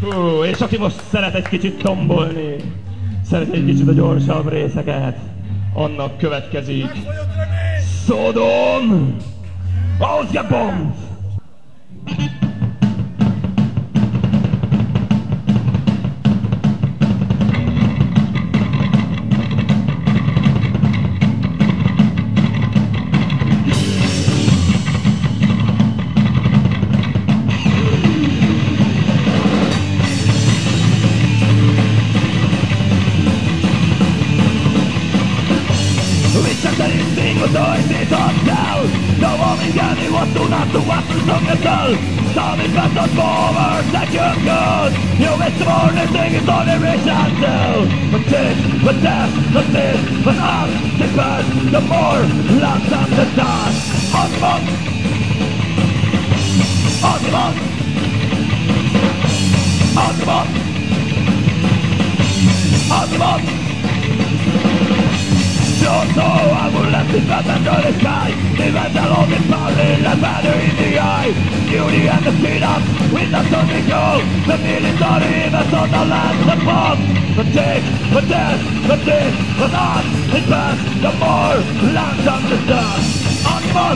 Hú, és aki most szeret egy kicsit tombolni, szeret egy kicsit a gyorsabb részeket, annak következik Sodom Ausgebombt! Some is better forward that you're good. You miss the morning thing is all there is until. But this, but that, but this, but us, the best, the more, lots of the dust. Argument! Argument! Argument! Argument! Just so I will let this pass under the sky. Even the long is falling like battle in the eye. Beauty and the freedom with the something gold. The feelings are even on the land above. The take, the death, the this, the not. It pass, the more lands on the dust. Argument!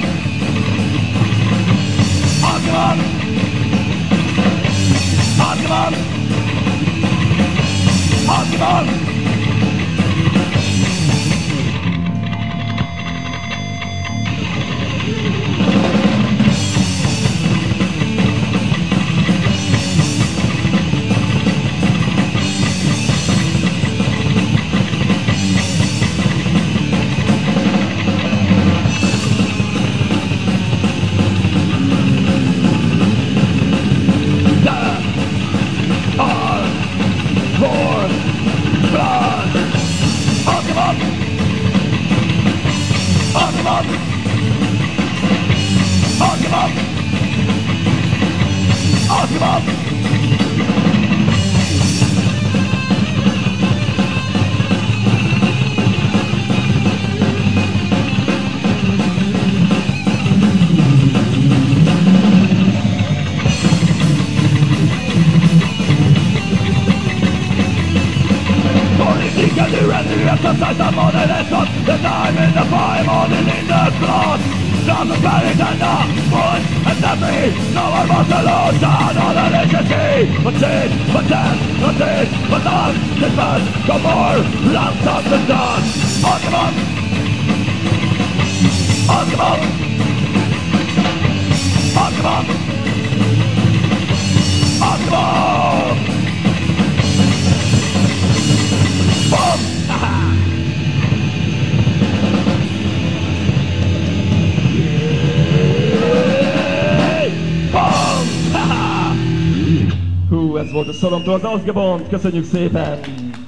Argument! Argument! Argument! Exercise the morning and sun, the time in the fire, morning in the blood. From the panic and the wood and the tree, no one wants to lose on all the electricity. But sin, but death, but this, but none, this man, no more, lamps of the sun. Argument! Argument! Argument! Argument! Boom! Hú, ez volt a Sodomtól az Ausgebombt, köszönjük szépen!